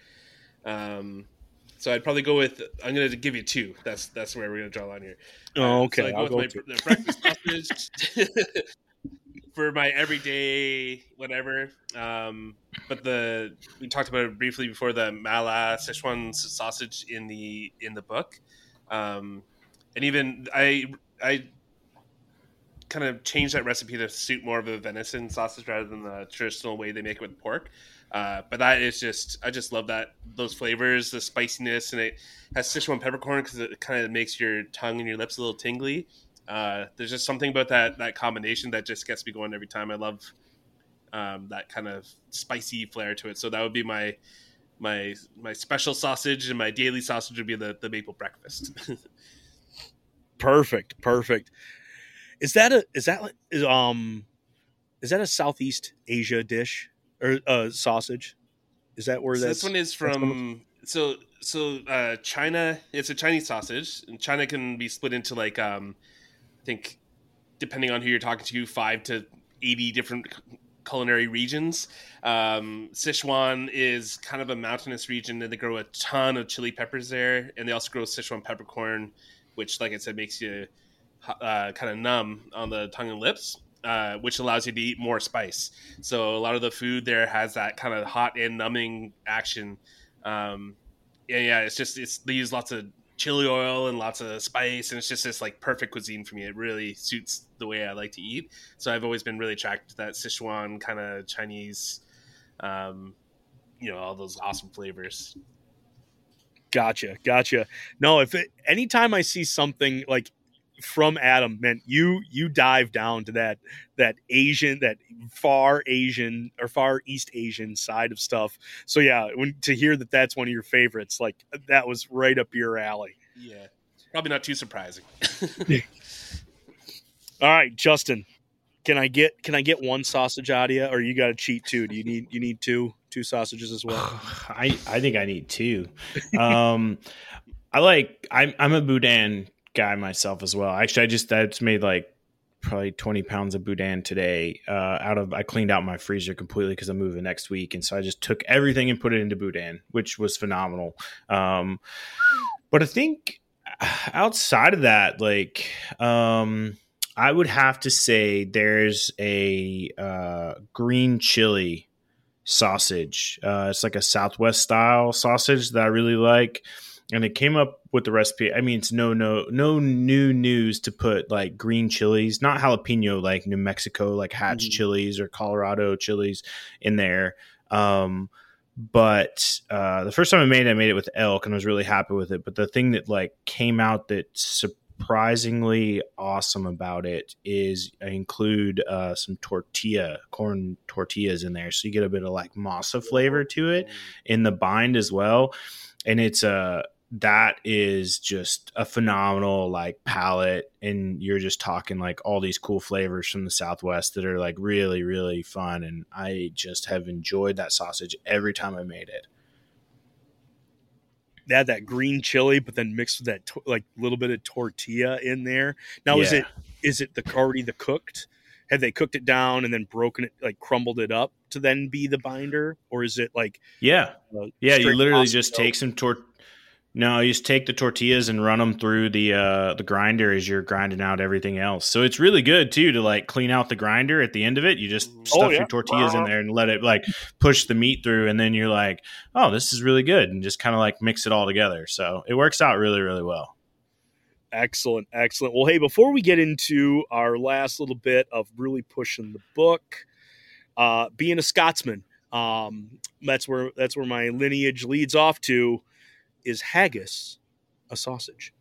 So I'd probably go with. I'm going to give you two. That's where we're going to draw a line here. Oh, okay. So I go with the breakfast sausage for my everyday whatever. But we talked about it briefly before, the Mala Sichuan sausage in the book, and even I kind of changed that recipe to suit more of a venison sausage rather than the traditional way they make it with pork. But that is I just love those flavors, the spiciness, and it has Sichuan peppercorn because it kind of makes your tongue and your lips a little tingly. There's just something about that combination that just gets me going every time. I love that kind of spicy flair to it. So that would be my special sausage, and my daily sausage would be the maple breakfast. Perfect. Is that a Southeast Asia dish or sausage? Is that where this one is from? So China. It's a Chinese sausage, and China can be split into like I think, depending on who you're talking to, 5 to 80 different culinary regions. Sichuan is kind of a mountainous region, and they grow a ton of chili peppers there, and they also grow Sichuan peppercorn, which, like I said, makes you kind of numb on the tongue and lips, which allows you to eat more spice. So a lot of the food there has that kind of hot and numbing action. They use lots of chili oil and lots of spice, and it's just this like perfect cuisine for me. It really suits the way I like to eat. So I've always been really attracted to that Sichuan kind of Chinese, all those awesome flavors. Gotcha. No, anytime I see something like from Adam, man, you dive down to that Asian, that far Asian or far East Asian side of stuff. So yeah, to hear that's one of your favorites, like that was right up your alley. Yeah, probably not too surprising. All right, Justin, can I get one sausage out of you, or you got to cheat too? Do you need two sausages as well? I think I need two. I'm a boudin guy myself as well. Actually, I just made like probably 20 pounds of boudin today. I cleaned out my freezer completely because I'm moving next week, and so I just took everything and put it into boudin, which was phenomenal. But I think outside of that, like I would have to say there's a green chili sausage. It's like a Southwest style sausage that I really like. And it came up with the recipe. I mean, it's no new news to put like green chilies, not jalapeno like New Mexico, like Hatch chilies or Colorado chilies in there. But the first time I made it with elk, and I was really happy with it. But the thing that like came out that's surprisingly awesome about it is I include some corn tortillas in there, so you get a bit of like masa flavor to it in the bind as well. And it's that is just a phenomenal like palate, and you're just talking like all these cool flavors from the Southwest that are like really, really fun. And I just have enjoyed that sausage every time I made it. They had that green chili, but then mixed with that like little bit of tortilla in there. Now, is it the cooked? Have they cooked it down and then broken it, like crumbled it up to then be the binder, or is it like you literally just take some No, you just take the tortillas and run them through the grinder as you're grinding out everything else. So it's really good too to like clean out the grinder at the end of it. You just stuff your tortillas in there and let it like push the meat through, and then you're like, oh, this is really good, and just kind of like mix it all together. So it works out really, really well. Excellent. Well, hey, before we get into our last little bit of really pushing the book, being a Scotsman, that's where my lineage leads off to. Is haggis a sausage?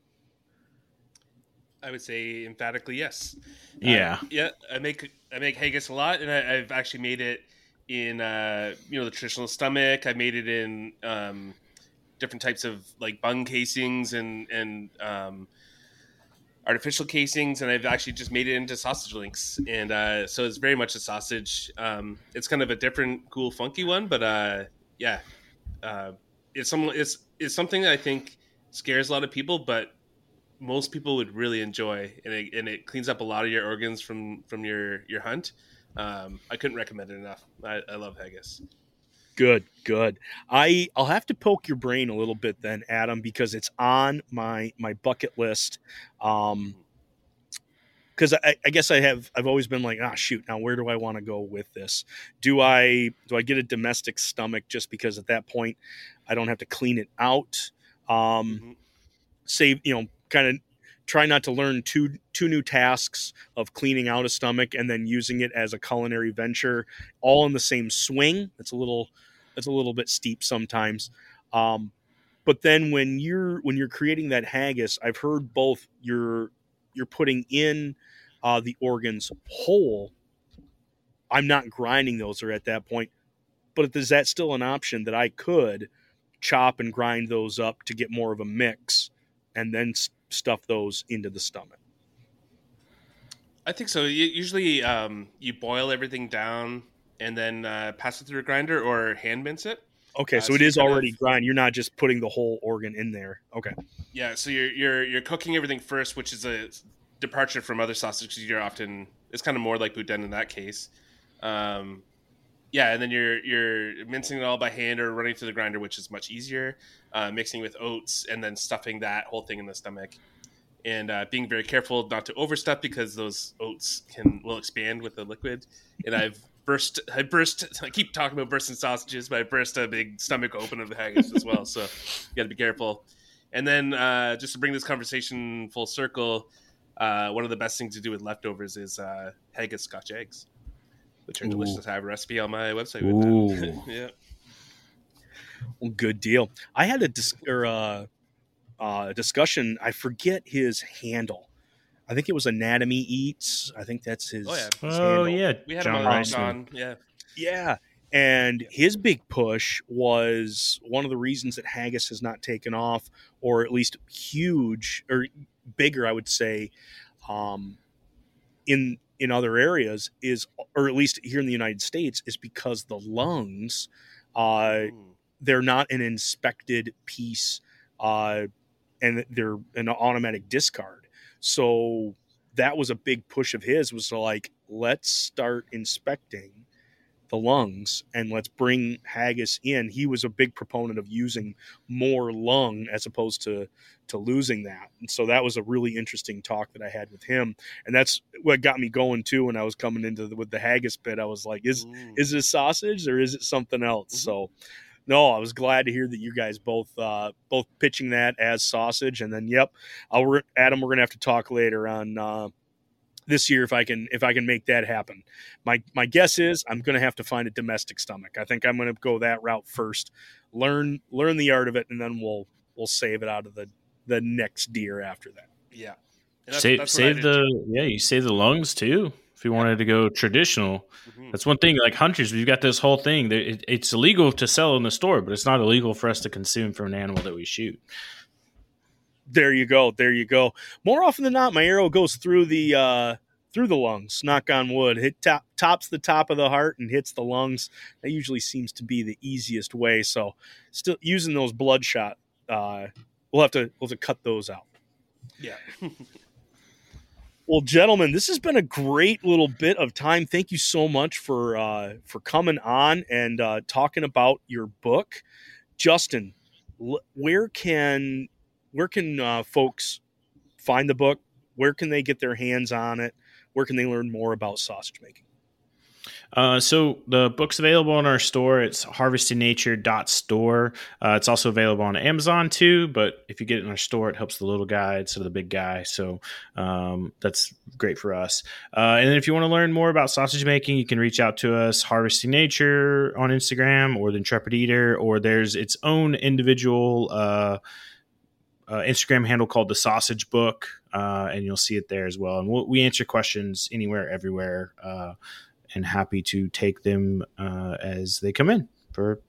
I would say emphatically yes. Yeah. I make haggis a lot, and I've actually made it in the traditional stomach. I made it in different types of like bung casings and artificial casings, and I've actually just made it into sausage links. And so it's very much a sausage. It's kind of a different, cool, funky one, but it's something that I think scares a lot of people, but most people would really enjoy, and it cleans up a lot of your organs from your hunt. I couldn't recommend it enough. I love haggis. Good. I'll have to poke your brain a little bit then, Adam, because it's on my bucket list. Because I guess I've always been like, shoot, now where do I want to go with this? Do I get a domestic stomach just because at that point I don't have to clean it out? Save, kind of try not to learn two new tasks of cleaning out a stomach and then using it as a culinary venture all in the same swing. That's a little bit steep sometimes. But then when you're creating that haggis, I've heard both you're putting in the organs whole. I'm not grinding those or at that point, but is that still an option that I could chop and grind those up to get more of a mix and then stuff those into the stomach? I think so. Usually you boil everything down and then pass it through a grinder or hand mince it. Okay, so it is already grind. You're not just putting the whole organ in there. Okay. Yeah, so you're cooking everything first, which is a departure from other sausages. It's kind of more like boudin in that case. And then you're mincing it all by hand or running through the grinder, which is much easier. Mixing with oats and then stuffing that whole thing in the stomach, and being very careful not to overstuff because those oats will expand with the liquid. And I keep talking about bursting sausages, but I burst a big stomach open of the haggis as well. So you got to be careful. And then just to bring this conversation full circle, one of the best things to do with leftovers is haggis Scotch eggs, which are delicious. I have a recipe on my website with that. Yeah. Well, good deal. I had a discussion. I forget his handle. I think it was Anatomy Eats. I think that's his. Oh yeah. We had him on John. Yeah. Yeah. And his big push was one of the reasons that haggis has not taken off, or at least huge or bigger, I would say, in other areas is, or at least here in the United States, is because the lungs, they're not an inspected piece, and they're an automatic discard. So that was a big push of his, was like, let's start inspecting the lungs and let's bring haggis in. He was a big proponent of using more lung as opposed to losing that. And so that was a really interesting talk that I had with him. And that's what got me going too. When I was coming into with the haggis bit, I was like, is it a sausage or is it something else? So no, I was glad to hear that you guys both pitching that as sausage. And then, yep, Adam, we're going to have to talk later on this year if I can make that happen. My guess is I'm going to have to find a domestic stomach. I think I'm going to go that route first, learn the art of it, and then we'll save it out of the next deer after that. Yeah. You save the lungs too. If you wanted to go traditional, that's one thing. Like hunters, we've got this whole thing. It's illegal to sell in the store, but it's not illegal for us to consume from an animal that we shoot. There you go. More often than not, my arrow goes through the lungs. Knock on wood. It tops the top of the heart and hits the lungs. That usually seems to be the easiest way. So, still using those bloodshot, we'll have to cut those out. Yeah. Well, gentlemen, this has been a great little bit of time. Thank you so much for coming on and talking about your book. Justin, where can folks find the book? Where can they get their hands on it? Where can they learn more about sausage making? So the book's available in our store. It's harvestingnature.store. It's also available on Amazon too, but if you get it in our store, it helps the little guy instead of the big guy. So that's great for us. And then if you want to learn more about sausage making, you can reach out to us, Harvesting Nature on Instagram, or the Intrepid Eater, or there's its own individual Instagram handle called The Sausage Book, and you'll see it there as well. And we answer questions anywhere, everywhere, and happy to take them as they come in.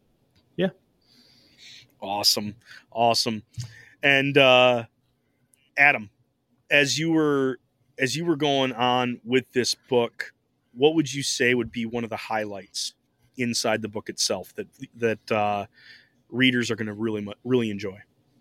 Awesome. And Adam, as you were going on with this book, what would you say would be one of the highlights inside the book itself that readers are going to really enjoy?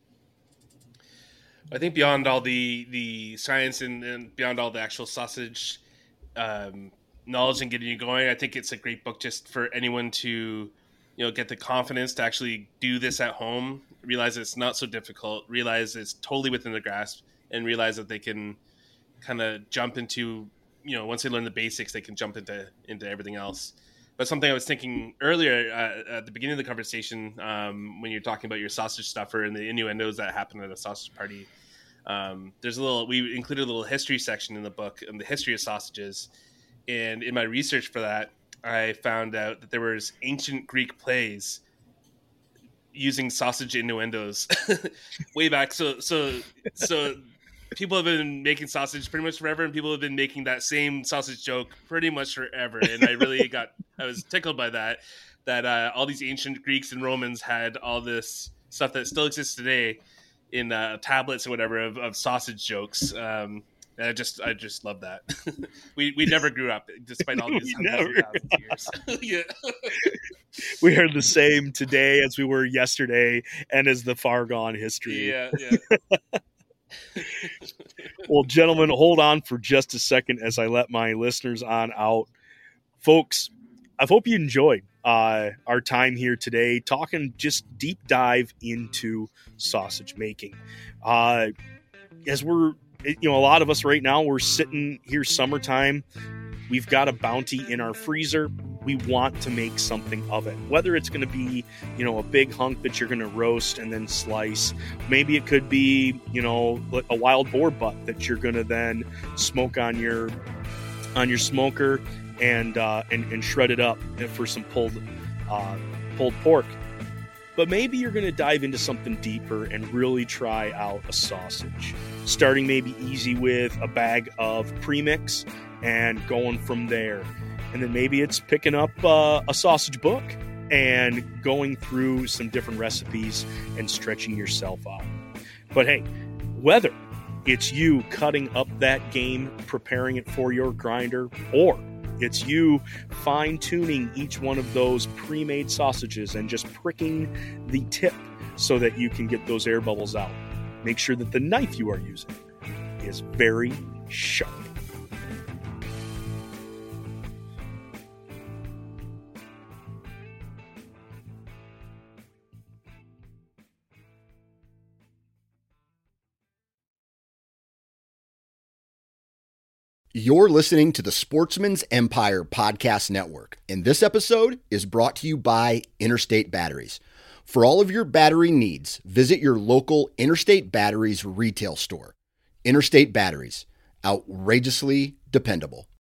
I think beyond all the science and beyond all the actual sausage knowledge and getting you going, I think it's a great book just for anyone to, get the confidence to actually do this at home, realize it's not so difficult, realize it's totally within their grasp, and realize that they can kind of jump into, once they learn the basics, they can jump into everything else. But something I was thinking earlier at the beginning of the conversation, when you're talking about your sausage stuffer and the innuendos that happen at a sausage party, we included a little history section in the book on the history of sausages. And in my research for that, I found out that there was ancient Greek plays using sausage innuendos way back. So people have been making sausage pretty much forever, and people have been making that same sausage joke pretty much forever. And I was tickled by that all these ancient Greeks and Romans had all this stuff that still exists today in tablets or whatever of sausage jokes. I just love that. we never grew up despite all these hundreds of thousands of years. Yeah. We are the same today as we were yesterday and as the far gone history. Yeah. Well, gentlemen, hold on for just a second as I let my listeners on out. Folks, I hope you enjoyed our time here today talking just deep dive into sausage making. As we're a lot of us right now, we're sitting here summertime. We've got a bounty in our freezer. We want to make something of it, whether it's going to be, a big hunk that you're going to roast and then slice. Maybe it could be, a wild boar butt that you're going to then smoke on your smoker and shred it up for some pulled pork. But maybe you're going to dive into something deeper and really try out a sausage. Starting maybe easy with a bag of premix and going from there. And then maybe it's picking up a sausage book and going through some different recipes and stretching yourself out. But hey, whether it's you cutting up that game, preparing it for your grinder, or it's you fine-tuning each one of those pre-made sausages and just pricking the tip so that you can get those air bubbles out. Make sure that the knife you are using is very sharp. You're listening to the Sportsman's Empire Podcast Network, and this episode is brought to you by Interstate Batteries. For all of your battery needs, visit your local Interstate Batteries retail store. Interstate Batteries, outrageously dependable.